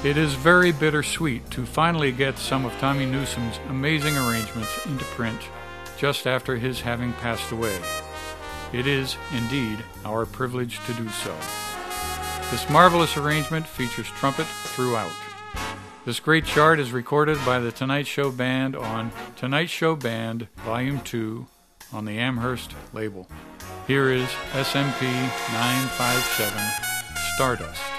It is very bittersweet to finally get some of Tommy Newsom's amazing arrangements into print just after his having passed away. It is, indeed, our privilege to do so. This marvelous arrangement features trumpet throughout. This great chart is recorded by the Tonight Show Band on Tonight Show Band Volume 2 on the Amherst label. Here is SMP 957, Stardust.